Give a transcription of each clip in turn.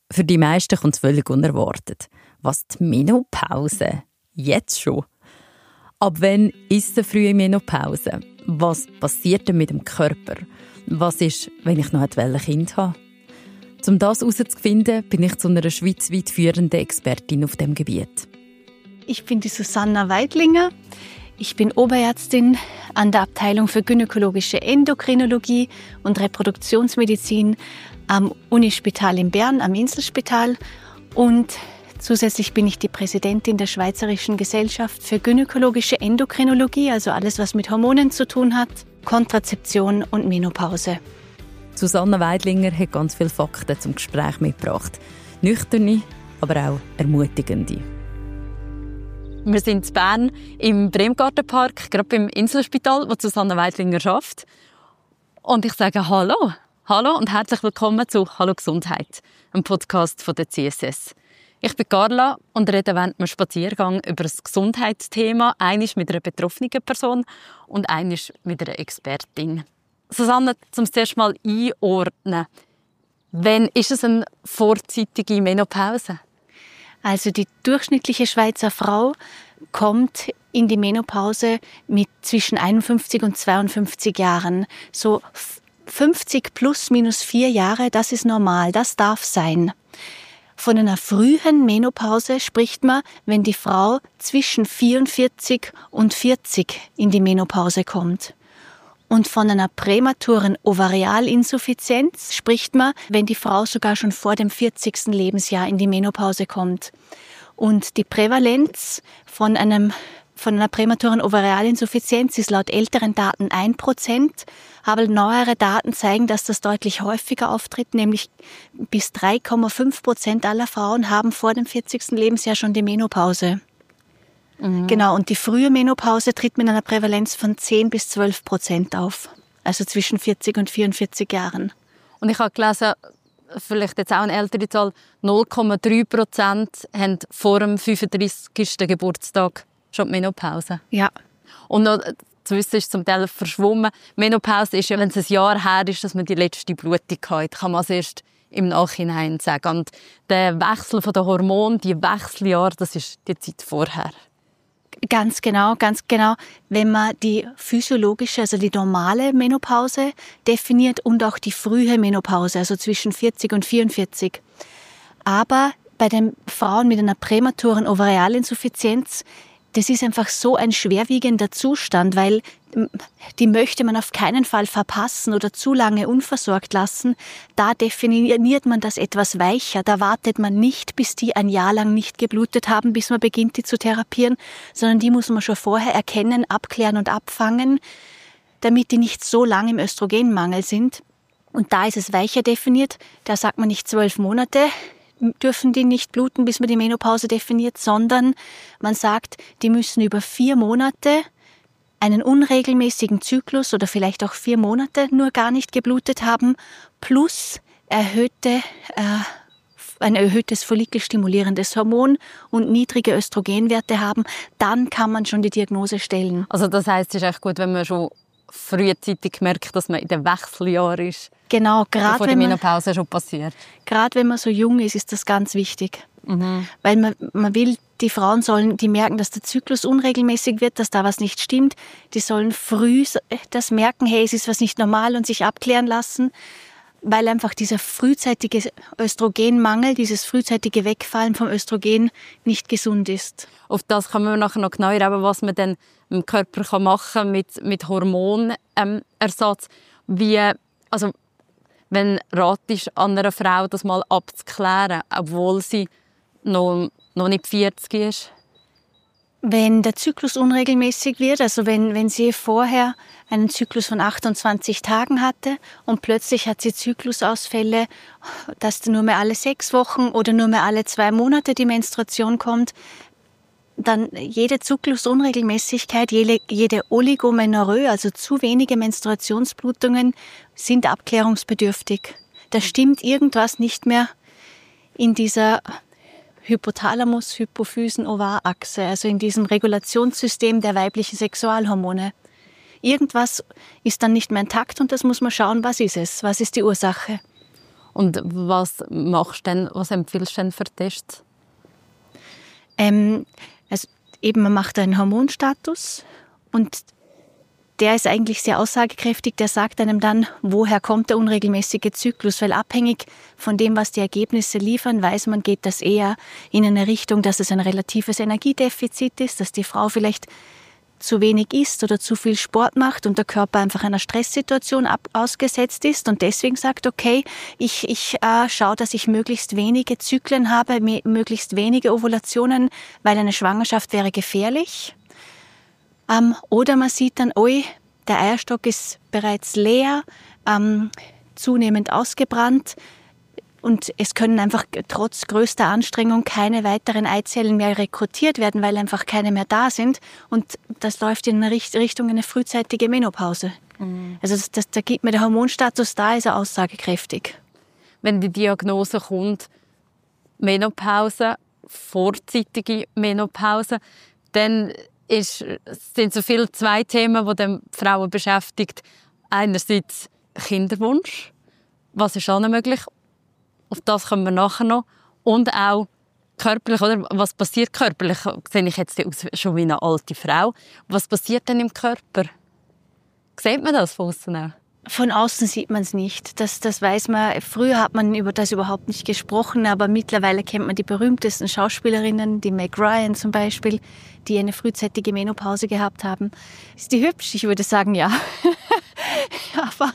Für die meisten kommt es völlig unerwartet. Was, die Menopause? Jetzt schon? Ab wann ist eine frühe Menopause? Was passiert denn mit dem Körper? Was ist, wenn ich noch ein Kind habe? Um das herauszufinden, bin ich zu einer schweizweit führenden Expertin auf diesem Gebiet. Ich bin die Susanna Weidlinger. Ich bin Oberärztin an der Abteilung für gynäkologische Endokrinologie und Reproduktionsmedizin am Unispital in Bern, am Inselspital. Und zusätzlich bin ich die Präsidentin der Schweizerischen Gesellschaft für gynäkologische Endokrinologie, also alles, was mit Hormonen zu tun hat, Kontrazeption und Menopause. Susanna Weidlinger hat ganz viele Fakten zum Gespräch mitgebracht. Nüchterne, aber auch ermutigende. Wir sind in Bern im Bremgartenpark, gerade beim Inselspital, wo Susanna Weidlinger arbeitet. Und ich sage Hallo. Hallo und herzlich willkommen zu «Hallo Gesundheit», einem Podcast von der CSS. Ich bin Carla und rede während einem Spaziergang über das Gesundheitsthema, einmal mit einer betroffenen Person und einmal mit einer Expertin. Susanna, zum ersten Mal einordnen. Wann ist es eine vorzeitige Menopause? Also die durchschnittliche Schweizer Frau kommt in die Menopause mit zwischen 51 und 52 Jahren. So 50 plus minus 4 Jahre, das ist normal, das darf sein. Von einer frühen Menopause spricht man, wenn die Frau zwischen 44 und 40 in die Menopause kommt. Und von einer prämaturen Ovarialinsuffizienz spricht man, wenn die Frau sogar schon vor dem 40. Lebensjahr in die Menopause kommt. Und die Prävalenz von einer prämaturen Ovarialinsuffizienz ist laut älteren Daten 1%, aber neuere Daten zeigen, dass das deutlich häufiger auftritt, nämlich bis 3,5% aller Frauen haben vor dem 40. Lebensjahr schon die Menopause. Mhm. Genau, und die frühe Menopause tritt mit einer Prävalenz von 10 bis 12% auf. Also zwischen 40 und 44 Jahren. Und ich habe gelesen, vielleicht jetzt auch eine ältere Zahl, 0,3% haben vor dem 35. Geburtstag schon die Menopause. Ja. Und noch, zu wissen ist zum Teil verschwommen. Menopause ist ja, wenn es ein Jahr her ist, dass man die letzte Blutung hat, kann man es erst im Nachhinein sagen. Und der Wechsel der Hormone, die Wechseljahre, das ist die Zeit vorher. Ganz genau, ganz genau. Wenn man die physiologische, also die normale Menopause definiert und auch die frühe Menopause, also zwischen 40 und 44. Aber bei den Frauen mit einer prämaturen Ovarialinsuffizienz, das ist einfach so ein schwerwiegender Zustand, weil die möchte man auf keinen Fall verpassen oder zu lange unversorgt lassen. Da definiert man das etwas weicher. Da wartet man nicht, bis die ein Jahr lang nicht geblutet haben, bis man beginnt, die zu therapieren, sondern die muss man schon vorher erkennen, abklären und abfangen, damit die nicht so lange im Östrogenmangel sind. Und da ist es weicher definiert. Da sagt man nicht 12 Monate, dürfen die nicht bluten, bis man die Menopause definiert, sondern man sagt, die müssen über 4 Monate einen unregelmäßigen Zyklus oder vielleicht auch 4 Monate nur gar nicht geblutet haben, plus ein erhöhtes follikelstimulierendes Hormon und niedrige Östrogenwerte haben, dann kann man schon die Diagnose stellen. Also das heisst, es ist echt gut, wenn man schon frühzeitig merkt, dass man in den Wechseljahren ist. Genau, gerade bevor die Menopause schon passiert. Gerade wenn man so jung ist das ganz wichtig. Mhm. Weil man will, die Frauen sollen, die merken, dass der Zyklus unregelmäßig wird, dass da was nicht stimmt. Die sollen früh das merken, hey, es ist was nicht normal und sich abklären lassen, weil einfach dieser frühzeitige Östrogenmangel, dieses frühzeitige Wegfallen vom Östrogen nicht gesund ist. Auf das können wir nachher noch genauer erleben, was man dann im Körper machen kann mit Hormonersatz. Wenn ratest an einer Frau, das mal abzuklären, obwohl sie noch nicht 40 ist? Wenn der Zyklus unregelmäßig wird, also wenn sie vorher einen Zyklus von 28 Tagen hatte und plötzlich hat sie Zyklusausfälle, dass nur mehr alle 6 Wochen oder nur mehr alle 2 Monate die Menstruation kommt, dann jede Zyklusunregelmäßigkeit, jede Oligomenorrhoe, also zu wenige Menstruationsblutungen, sind abklärungsbedürftig. Da stimmt irgendwas nicht mehr in dieser Hypothalamus-Hypophysen-Ovar-Achse, also in diesem Regulationssystem der weiblichen Sexualhormone. Irgendwas ist dann nicht mehr intakt und das muss man schauen, was ist es, was ist die Ursache. Und was machst du denn, was empfiehlst du denn für Tests? Also eben, man macht einen Hormonstatus und der ist eigentlich sehr aussagekräftig. Der sagt einem dann, woher kommt der unregelmäßige Zyklus. Weil abhängig von dem, was die Ergebnisse liefern, weiß man, geht das eher in eine Richtung, dass es ein relatives Energiedefizit ist, dass die Frau vielleicht zu wenig isst oder zu viel Sport macht und der Körper einfach einer Stresssituation ausgesetzt ist und deswegen sagt, okay, ich schaue, dass ich möglichst wenige Zyklen habe, möglichst wenige Ovulationen, weil eine Schwangerschaft wäre gefährlich. Oder man sieht dann, der Eierstock ist bereits leer, zunehmend ausgebrannt und es können einfach trotz größter Anstrengung keine weiteren Eizellen mehr rekrutiert werden, weil einfach keine mehr da sind und das läuft in eine Richtung eine frühzeitige Menopause. Mhm. Also da gibt mir der Hormonstatus, da ist er aussagekräftig. Wenn die Diagnose kommt, Menopause, vorzeitige Menopause, dann sind so viele zwei Themen, die die Frauen beschäftigt. Einerseits Kinderwunsch, was ist auch noch möglich, auf das kommen wir nachher noch. Und auch körperlich, oder? Was passiert körperlich? Sehe ich jetzt schon wie eine alte Frau. Was passiert denn im Körper? Sieht man das von außen auch? Von außen sieht man es nicht. Das weiß man. Früher hat man über das überhaupt nicht gesprochen, aber mittlerweile kennt man die berühmtesten Schauspielerinnen, die Meg Ryan zum Beispiel, die eine frühzeitige Menopause gehabt haben. Ist die hübsch? Ich würde sagen, ja. Aber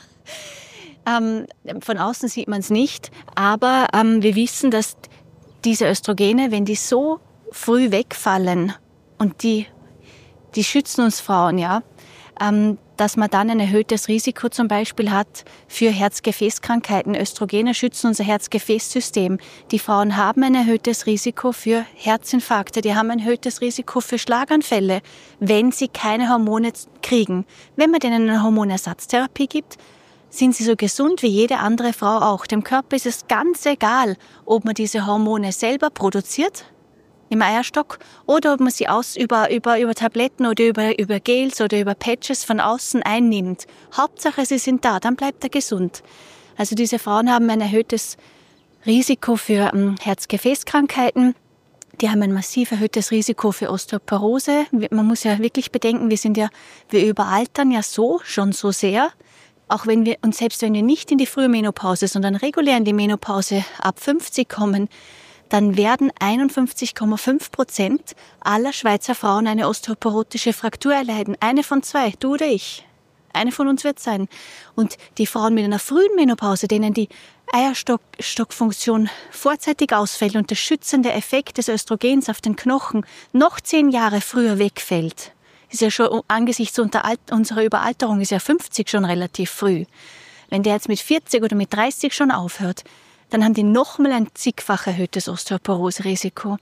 von außen sieht man es nicht. Aber wir wissen, dass diese Östrogene, wenn die so früh wegfallen und die schützen uns Frauen, ja, dass man dann ein erhöhtes Risiko zum Beispiel hat für Herz-Gefäßkrankheiten. Östrogene schützen unser Herz-Gefäßsystem. Die Frauen haben ein erhöhtes Risiko für Herzinfarkte, die haben ein erhöhtes Risiko für Schlaganfälle, wenn sie keine Hormone kriegen. Wenn man denen eine Hormonersatztherapie gibt, sind sie so gesund wie jede andere Frau auch. Dem Körper ist es ganz egal, ob man diese Hormone selber produziert, im Eierstock, oder ob man sie über Tabletten oder über Gels oder über Patches von außen einnimmt. Hauptsache, sie sind da, dann bleibt er gesund. Also diese Frauen haben ein erhöhtes Risiko für Herz-Gefäßkrankheiten. Die haben ein massiv erhöhtes Risiko für Osteoporose. Man muss ja wirklich bedenken, wir überaltern ja schon so sehr. Auch selbst wenn wir nicht in die Frühmenopause, sondern regulär in die Menopause ab 50 kommen, dann werden 51,5% aller Schweizer Frauen eine osteoporotische Fraktur erleiden. Eine von zwei, du oder ich. Eine von uns wird sein. Und die Frauen mit einer frühen Menopause, denen die Eierstockfunktion vorzeitig ausfällt und der schützende Effekt des Östrogens auf den Knochen noch 10 Jahre früher wegfällt, ist ja schon angesichts unserer Überalterung ist ja 50 schon relativ früh. Wenn der jetzt mit 40 oder mit 30 schon aufhört, dann haben die nochmal ein zigfach erhöhtes Osteoporose-Risiko.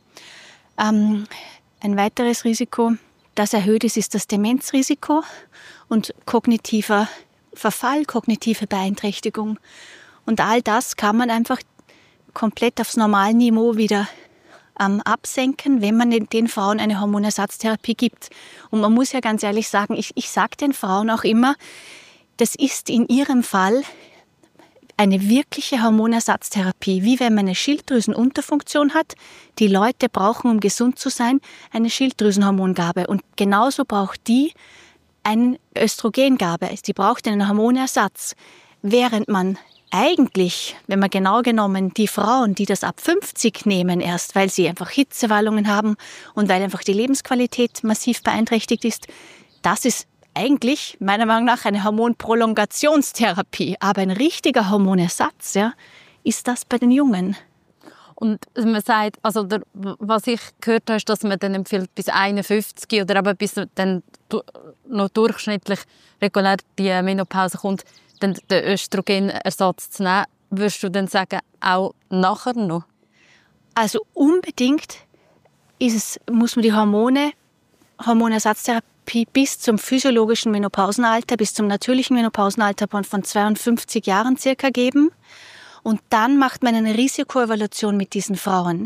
Ein weiteres Risiko, das erhöht ist das Demenzrisiko und kognitiver Verfall, kognitive Beeinträchtigung. Und all das kann man einfach komplett aufs Normalniveau wieder absenken, wenn man den Frauen eine Hormonersatztherapie gibt. Und man muss ja ganz ehrlich sagen, ich sage den Frauen auch immer, das ist in ihrem Fall eine wirkliche Hormonersatztherapie, wie wenn man eine Schilddrüsenunterfunktion hat. Die Leute brauchen, um gesund zu sein, eine Schilddrüsenhormongabe. Und genauso braucht die eine Östrogengabe. Die braucht einen Hormonersatz. Während man eigentlich, wenn man genau genommen die Frauen, die das ab 50 nehmen erst, weil sie einfach Hitzewallungen haben und weil einfach die Lebensqualität massiv beeinträchtigt ist, das ist eigentlich meiner Meinung nach eine Hormonprolongationstherapie. Aber ein richtiger Hormonersatz, ja, ist das bei den Jungen. Und man sagt, also was ich gehört habe, ist, dass man dann empfiehlt, bis 51 oder aber bis dann noch durchschnittlich regulär die Menopause kommt, dann den Östrogenersatz zu nehmen. Würdest du dann sagen, auch nachher noch? Also unbedingt muss man die Hormonersatztherapie bis zum physiologischen Menopausenalter, bis zum natürlichen Menopausenalter von 52 Jahren circa geben. Und dann macht man eine Risikoevaluation mit diesen Frauen.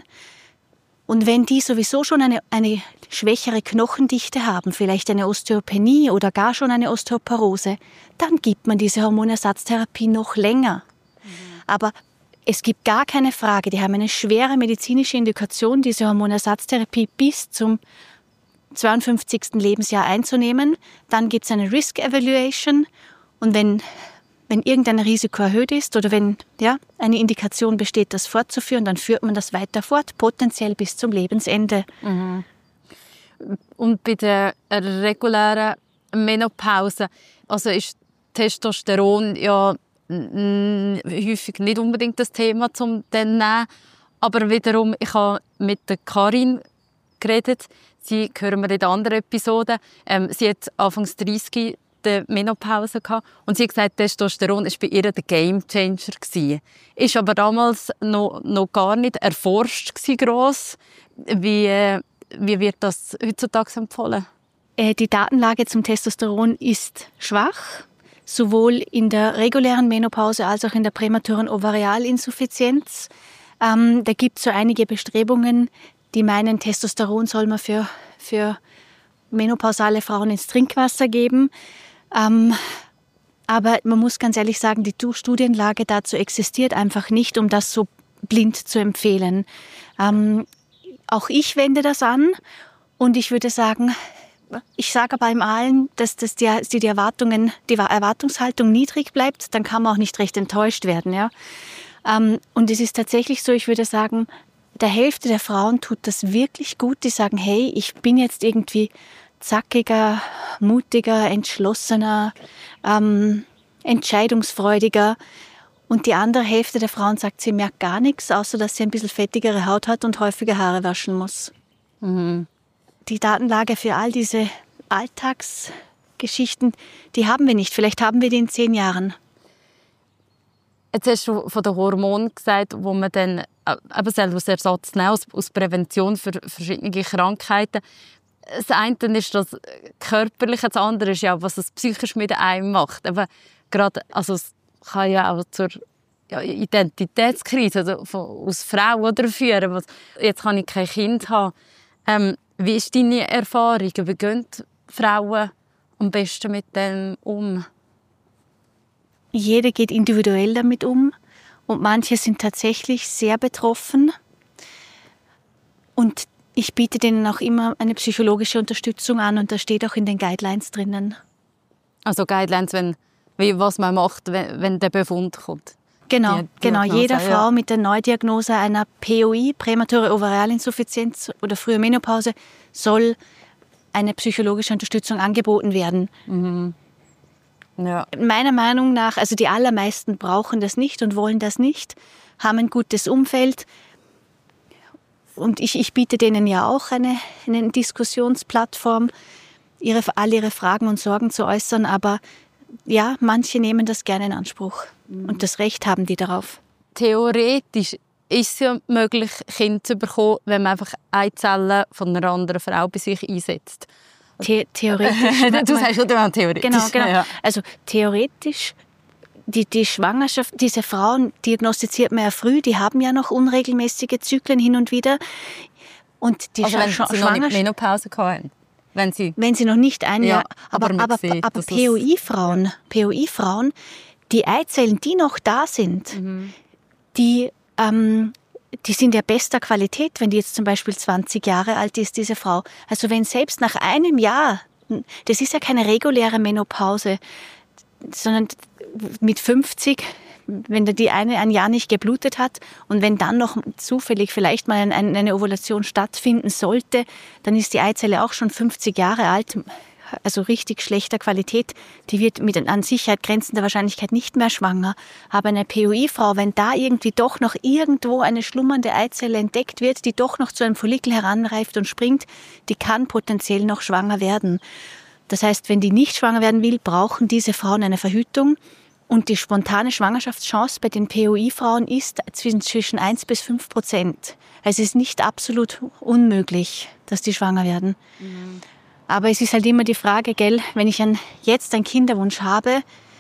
Und wenn die sowieso schon eine schwächere Knochendichte haben, vielleicht eine Osteopenie oder gar schon eine Osteoporose, dann gibt man diese Hormonersatztherapie noch länger. Aber Es gibt gar keine Frage, die haben eine schwere medizinische Indikation, diese Hormonersatztherapie bis zum 52. Lebensjahr einzunehmen. Dann gibt es eine Risk Evaluation und wenn irgendein Risiko erhöht ist oder wenn eine Indikation besteht, das fortzuführen, dann führt man das weiter fort, potenziell bis zum Lebensende. Mhm. Und bei der regulären Menopause, also ist Testosteron ja häufig nicht unbedingt das Thema zum dann nehmen. Aber wiederum, ich habe mit der Karin geredet, sie hören wir in der anderen Episode. Sie hat Anfangs 30 die Menopause gehabt und sie hat gesagt, Testosteron war bei ihr der Gamechanger gewesen. Ist aber damals noch gar nicht erforscht gewesen, gross. Wie wird das heutzutage empfohlen? Die Datenlage zum Testosteron ist schwach, sowohl in der regulären Menopause als auch in der prämaturen Ovarialinsuffizienz. Da gibt es so einige Bestrebungen, die meinen, Testosteron soll man für menopausale Frauen ins Trinkwasser geben. Aber man muss ganz ehrlich sagen, die Studienlage dazu existiert einfach nicht, um das so blind zu empfehlen. Auch ich wende das an und ich würde sagen, ich sage aber im allen, dass die Erwartungshaltung niedrig bleibt, dann kann man auch nicht recht enttäuscht werden. Ja? Und es ist tatsächlich so, ich würde sagen, der Hälfte der Frauen tut das wirklich gut. Die sagen, hey, ich bin jetzt irgendwie zackiger, mutiger, entschlossener, entscheidungsfreudiger. Und die andere Hälfte der Frauen sagt, sie merkt gar nichts, außer dass sie ein bisschen fettigere Haut hat und häufiger Haare waschen muss. Mhm. Die Datenlage für all diese Alltagsgeschichten, die haben wir nicht. Vielleicht haben wir die in 10 Jahren. Jetzt hast du von den Hormonen gesagt, wo man dann als Ersatz nehmen, als Prävention für verschiedene Krankheiten. Das eine ist das Körperliche, das andere ist ja, was es psychisch mit einem macht. Aber gerade, also es kann ja auch zur Identitätskrise aus Frau oder führen. Jetzt kann ich kein Kind haben. Wie ist deine Erfahrung? Wie gehen Frauen am besten mit dem um? Jeder geht individuell damit um und manche sind tatsächlich sehr betroffen. Und ich biete denen auch immer eine psychologische Unterstützung an und das steht auch in den Guidelines drinnen. Also Guidelines, was man macht, wenn der Befund kommt? Genau. Jede Frau mit der Neudiagnose einer POI, prämature Ovarialinsuffizienz oder frühe Menopause, soll eine psychologische Unterstützung angeboten werden. Mhm. Ja. Meiner Meinung nach, also die allermeisten brauchen das nicht und wollen das nicht, haben ein gutes Umfeld. Und ich biete denen ja auch eine Diskussionsplattform, all ihre Fragen und Sorgen zu äußern. Aber ja, manche nehmen das gerne in Anspruch. Und das Recht haben die darauf. Theoretisch ist es ja möglich, Kinder zu bekommen, wenn man einfach Eizellen von einer anderen Frau bei sich einsetzt. Theoretisch. Du sagst ja theoretisch. Genau. Ja. Also theoretisch, die Schwangerschaft, diese Frauen diagnostiziert man ja früh, die haben ja noch unregelmäßige Zyklen hin und wieder. Und die wenn sie noch nicht Menopause hatten. Wenn sie noch nicht ein Jahr. Aber POI-Frauen, die Eizellen, die noch da sind, die sind ja bester Qualität, wenn die jetzt zum Beispiel 20 Jahre alt ist, diese Frau. Also wenn selbst nach einem Jahr, das ist ja keine reguläre Menopause, sondern mit 50, wenn die eine ein Jahr nicht geblutet hat und wenn dann noch zufällig vielleicht mal eine Ovulation stattfinden sollte, dann ist die Eizelle auch schon 50 Jahre alt, also richtig schlechter Qualität, die wird mit an Sicherheit grenzender Wahrscheinlichkeit nicht mehr schwanger. Aber eine POI-Frau, wenn da irgendwie doch noch irgendwo eine schlummernde Eizelle entdeckt wird, die doch noch zu einem Follikel heranreift und springt, die kann potenziell noch schwanger werden. Das heißt, wenn die nicht schwanger werden will, brauchen diese Frauen eine Verhütung. Und die spontane Schwangerschaftschance bei den POI-Frauen ist zwischen 1 bis 5%. Also es ist nicht absolut unmöglich, dass die schwanger werden. Mhm. Aber es ist halt immer die Frage, wenn ich jetzt einen Kinderwunsch habe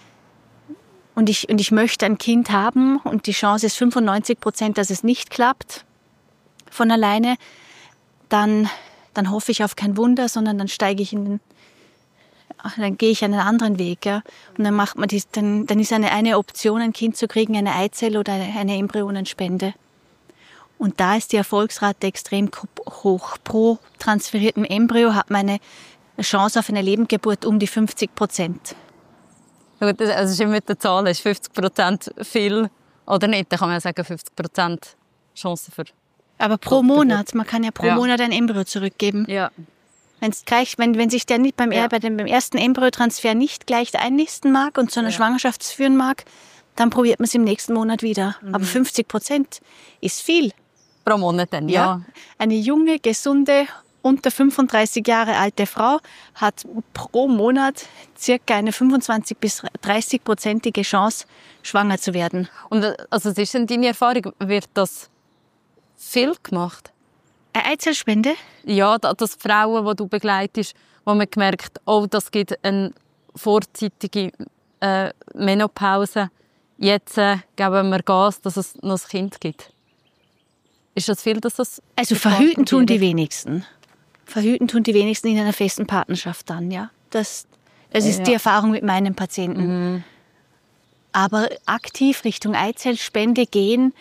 und ich möchte ein Kind haben und die Chance ist 95%, dass es nicht klappt von alleine, dann hoffe ich auf kein Wunder, sondern dann steige ich in dann gehe ich einen anderen Weg. Ja? Und dann macht man dann ist eine Option, ein Kind zu kriegen, eine Eizelle oder eine Embryonenspende. Und da ist die Erfolgsrate extrem hoch. Pro transferiertem Embryo hat man eine Chance auf eine Lebendgeburt um die 50%. Gut, also ist immer mit der Zahl, ist 50% viel oder nicht? Da kann man ja sagen, 50% Chance für. Aber pro Monat, man kann ja pro Monat ein Embryo zurückgeben. Ja. Wenn sich der nicht beim ersten Embryotransfer nicht gleich einnisten mag und zu einer Schwangerschaft führen mag, dann probiert man es im nächsten Monat wieder. Aber 50% ist viel. Pro Monat dann, ja. Eine junge, gesunde, unter 35 Jahre alte Frau hat pro Monat circa eine 25- bis 30-prozentige Chance, schwanger zu werden. Und also, was ist denn deine Erfahrung? Wird das viel gemacht? Eine Eizellspende? Ja, dass Frauen, die du begleitest, wo man gemerkt, oh, das gibt eine vorzeitige Menopause. Jetzt geben wir Gas, dass es noch ein Kind gibt. Ist das viel, dass das... Also verhüten tun die wenigsten. Verhüten tun die wenigsten in einer festen Partnerschaft dann, ja. Das ist die Erfahrung mit meinen Patienten. Mhm. Aber aktiv Richtung Eizellspende gehen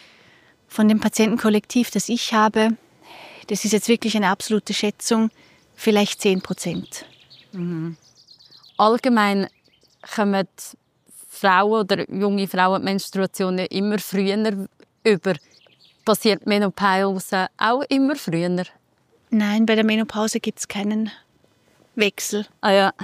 von dem Patientenkollektiv, das ich habe, das ist jetzt wirklich eine absolute Schätzung, vielleicht 10%. Mhm. Allgemein kommen Frauen oder junge Frauen Menstruationen immer früher über. Passiert Menopause auch immer früher? Nein, bei der Menopause gibt es keinen Wechsel. Ah ja.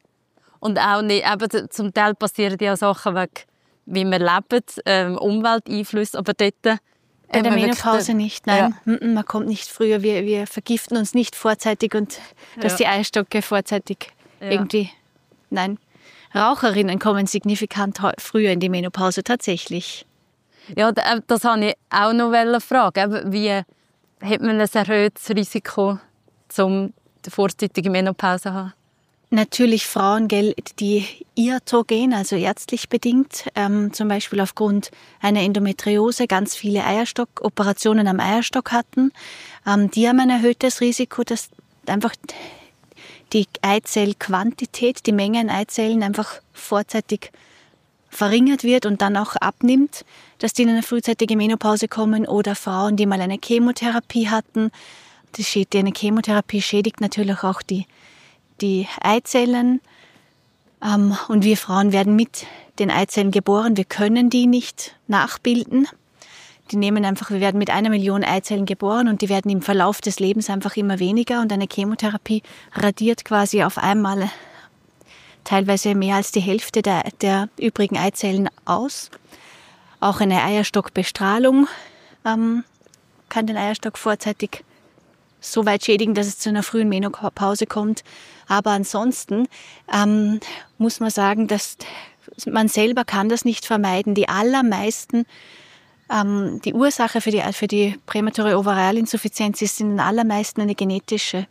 Und auch nicht, eben, zum Teil passieren ja Sachen wegen, wie wir leben, Umwelteinflüsse, aber dort... Bei der Menopause nicht, nein. Ja. Man kommt nicht früher, wir vergiften uns nicht vorzeitig und dass die Eierstöcke vorzeitig irgendwie... Nein, Raucherinnen kommen signifikant früher in die Menopause, tatsächlich. Ja, das wollte ich auch noch fragen. Wie hat man ein erhöhtes Risiko, die vorzeitige Menopause zu haben? Natürlich Frauen, die iatrogen, also ärztlich bedingt, zum Beispiel aufgrund einer Endometriose ganz viele Operationen am Eierstock hatten. Die haben ein erhöhtes Risiko, dass einfach die Eizellquantität, die Menge an Eizellen einfach vorzeitig verringert wird und dann auch abnimmt, dass die in eine frühzeitige Menopause kommen, oder Frauen, die mal eine Chemotherapie hatten. Eine Chemotherapie schädigt natürlich auch die Eizellen. Und wir Frauen werden mit den Eizellen geboren. Wir können die nicht nachbilden. Wir werden mit 1 Million Eizellen geboren und die werden im Verlauf des Lebens einfach immer weniger. Und eine Chemotherapie radiert quasi auf einmal teilweise mehr als die Hälfte der übrigen Eizellen aus. Auch eine Eierstockbestrahlung kann den Eierstock vorzeitig so weit schädigen, dass es zu einer frühen Menopause kommt. Aber ansonsten muss man sagen, dass man selber kann das nicht vermeiden. Die allermeisten, die Ursache für die prämature Ovarialinsuffizienz ist in den allermeisten eine genetische.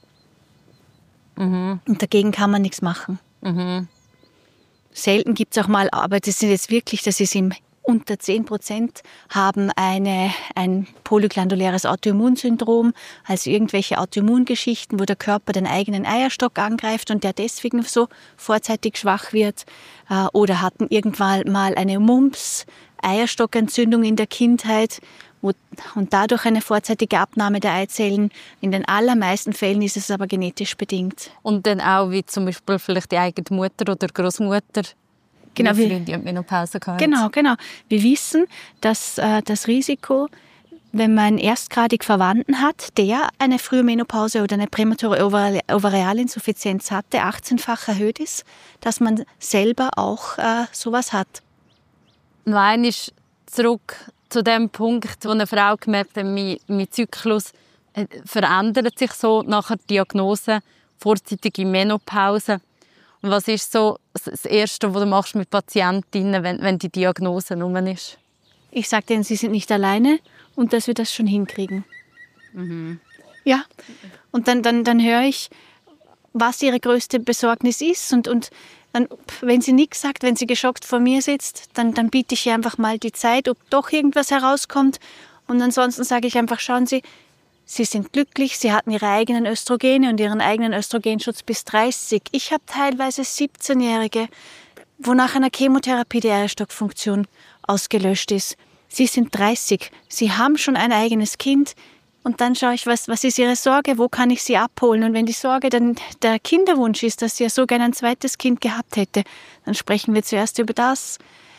Mhm. Und dagegen kann man nichts machen. Mhm. Selten gibt es auch mal, aber das ist unter 10% haben ein polyglanduläres Autoimmunsyndrom, also irgendwelche Autoimmungeschichten, wo der Körper den eigenen Eierstock angreift und der deswegen so vorzeitig schwach wird, oder hatten irgendwann mal eine Mumps, Eierstockentzündung in der Kindheit und dadurch eine vorzeitige Abnahme der Eizellen. In den allermeisten Fällen ist es aber genetisch bedingt. Und dann auch wie zum Beispiel vielleicht die eigene Mutter oder Großmutter. Genau, Menopause gehabt. Genau. Wir wissen, dass das Risiko, wenn man erstgradig Verwandten hat, der eine frühe Menopause oder eine prämature Ovarialinsuffizienz hatte, 18-fach erhöht ist, dass man selber auch sowas hat. Noch einmal zurück zu dem Punkt, wo eine Frau gemerkt hat, mein Zyklus verändert sich so nach der Diagnose, vorzeitige Menopause. Und was ist so das Erste, was du machst mit Patientinnen, wenn die Diagnose rum ist? Ich sage denen, sie sind nicht alleine und dass wir das schon hinkriegen. Mhm. Ja, und dann höre ich, was ihre größte Besorgnis ist. Und dann, wenn sie nichts sagt, wenn sie geschockt vor mir sitzt, dann biete ich ihr einfach mal die Zeit, ob doch irgendwas herauskommt. Und ansonsten sage ich einfach, schauen Sie, Sie sind glücklich, sie hatten ihre eigenen Östrogene und ihren eigenen Östrogenschutz bis 30. Ich habe teilweise 17-Jährige, wo nach einer Chemotherapie die Eierstockfunktion ausgelöscht ist. Sie sind 30, sie haben schon ein eigenes Kind. Und dann schaue ich, was ist ihre Sorge, wo kann ich sie abholen? Und wenn die Sorge dann der Kinderwunsch ist, dass sie ja so gerne ein zweites Kind gehabt hätte, dann sprechen wir zuerst über das.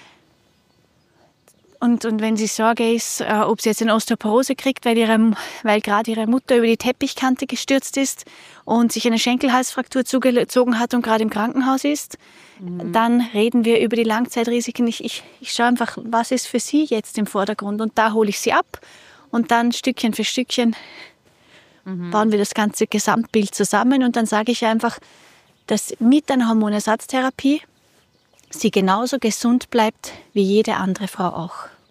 Und wenn sie Sorge ist, ob sie jetzt eine Osteoporose kriegt, weil gerade ihre Mutter über die Teppichkante gestürzt ist und sich eine Schenkelhalsfraktur zugezogen hat und gerade im Krankenhaus ist, dann reden wir über die Langzeitrisiken. Ich schaue einfach, was ist für sie jetzt im Vordergrund, und da hole ich sie ab. Und dann Stückchen für Stückchen bauen wir das ganze Gesamtbild zusammen. Und dann sage ich einfach, dass mit einer Hormonersatztherapie sie genauso gesund bleibt wie jede andere Frau auch.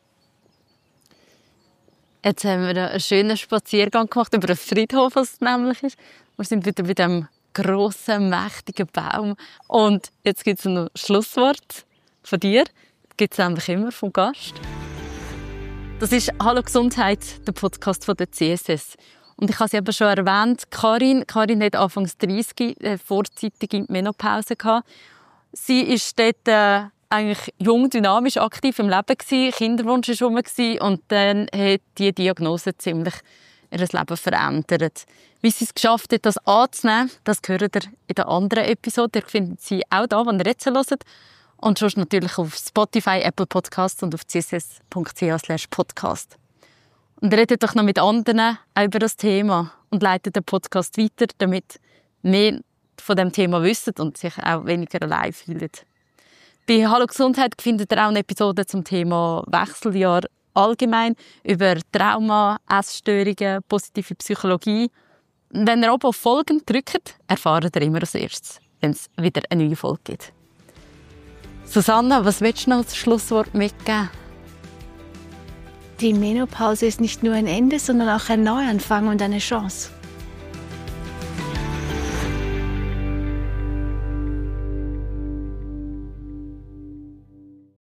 Jetzt haben wir einen schönen Spaziergang gemacht über einen Friedhof, was es nämlich ist. Wir sind wieder bei diesem grossen, mächtigen Baum. Und jetzt gibt es noch ein Schlusswort von dir. Das gibt es nämlich immer vom Gast. Das ist «Hallo Gesundheit», der Podcast von der CSS. Und ich habe sie eben schon erwähnt, Karin hat Anfangs 30 vorzeitig in die Menopause gehabt. Sie ist dort eigentlich jung, dynamisch, aktiv im Leben gewesen, Kinderwunsch war rum und dann hat die Diagnose ziemlich ihr Leben verändert. Wie sie es geschafft hat, das anzunehmen, das hört ihr in der anderen Episode. Ihr findet sie auch da, wo ihr jetzt hört. Und sonst natürlich auf Spotify, Apple Podcasts und auf css.ch/podcast. Und redet doch noch mit anderen über das Thema und leitet den Podcast weiter, damit mehr von dem Thema wissen und sich auch weniger allein fühlen. Bei «Hallo Gesundheit» findet ihr auch eine Episode zum Thema Wechseljahr allgemein, über Trauma, Essstörungen, positive Psychologie. Wenn ihr oben auf Folgen drückt, erfahrt ihr immer als erstes, wenn es wieder eine neue Folge gibt. Susanna, was willst du noch als Schlusswort mitgeben? Die Menopause ist nicht nur ein Ende, sondern auch ein Neuanfang und eine Chance.